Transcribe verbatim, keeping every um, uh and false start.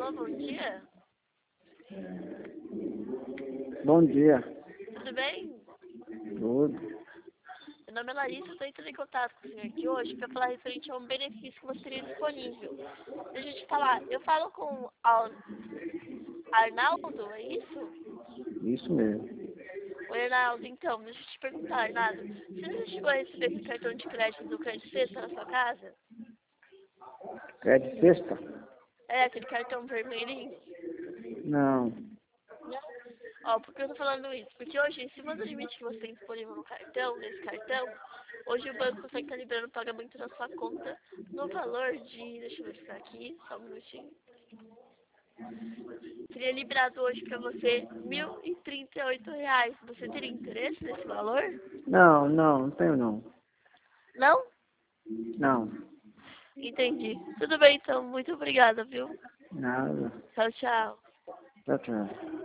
Alô, bom dia. Bom dia. Tudo bem? Tudo. Meu nome é Larissa, eu estou entrando em contato com o senhor aqui hoje para falar referente a um benefício que você teria disponível. Deixa eu te falar, eu falo com o Ar- Arnaldo, é isso? Isso mesmo. Oi, Arnaldo, então, deixa eu te perguntar, Arnaldo, você já chegou a receber esse cartão de crédito do Crédito Sexta na sua casa? É de sexta? É, aquele cartão vermelhinho? Não. Não? Ó, por que eu tô falando isso? Porque hoje, em cima do limite que você tem disponível no cartão, nesse cartão, hoje o banco consegue estar liberando o pagamento da sua conta no valor de, deixa eu verificar aqui, só um minutinho. Seria liberado hoje para você mil e trinta e oito reais. Você teria interesse nesse valor? Não, não, não tenho não. Não? Não. Entendi. Tudo bem então, muito obrigada, viu? Nada. Tchau, tchau. Tchau, tchau.